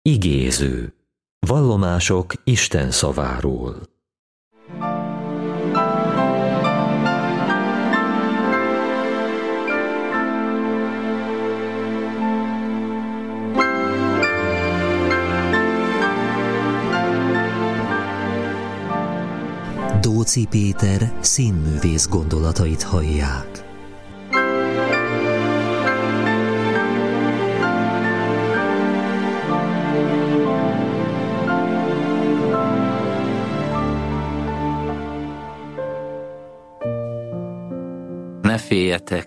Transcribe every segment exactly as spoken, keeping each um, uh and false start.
Igéző. Vallomások Isten szaváról. Dóczy Péter színművész gondolatait hallják. Ne féljetek!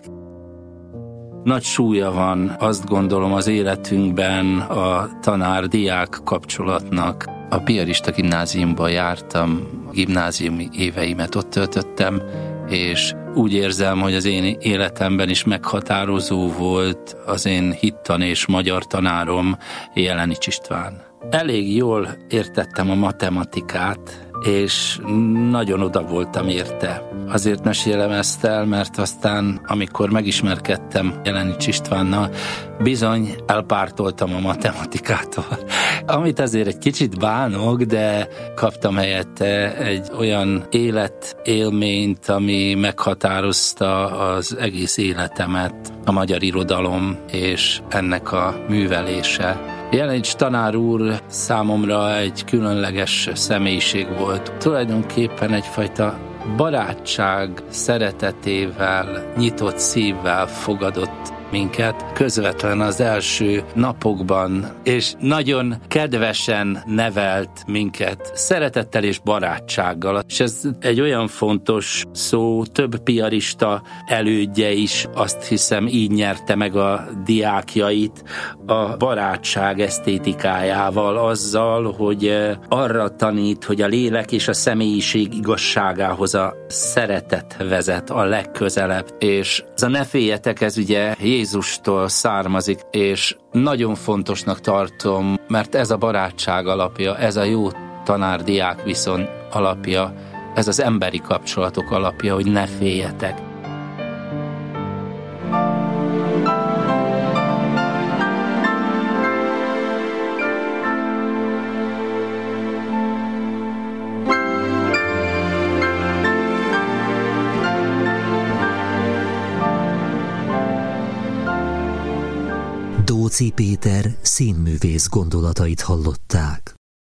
Nagy súlya van, azt gondolom, az életünkben a tanár-diák kapcsolatnak. A piarista gimnáziumban jártam, gimnáziumi éveimet ott töltöttem, és úgy érzem, hogy az én életemben is meghatározó volt az én hittan és magyar tanárom, Jelenics István. Elég jól értettem a matematikát, és nagyon oda voltam érte. Azért mesélem ezt el, mert aztán, amikor megismerkedtem Jelenics Istvánnal, bizony elpártoltam a matematikától. Amit azért egy kicsit bánok, de kaptam helyette egy olyan életélményt, ami meghatározta az egész életemet, a magyar irodalom és ennek a művelése. Jelenics tanár úr számomra egy különleges személyiség volt. Tulajdonképpen egyfajta barátság szeretetével, nyitott szívvel fogadott minket közvetlen az első napokban, és nagyon kedvesen nevelt minket szeretettel és barátsággal. És ez egy olyan fontos szó, több piarista elődje is azt hiszem így nyerte meg a diákjait a barátság esztétikájával, azzal, hogy arra tanít, hogy a lélek és a személyiség igazságához a szeretet vezet a legközelebb. És ez a ne féljetek, ez ugye Jézustól származik, és nagyon fontosnak tartom, mert ez a barátság alapja, ez a jó tanár-diák viszony alapja, ez az emberi kapcsolatok alapja, hogy ne féljetek. Dóczy Péter színművész gondolatait hallották.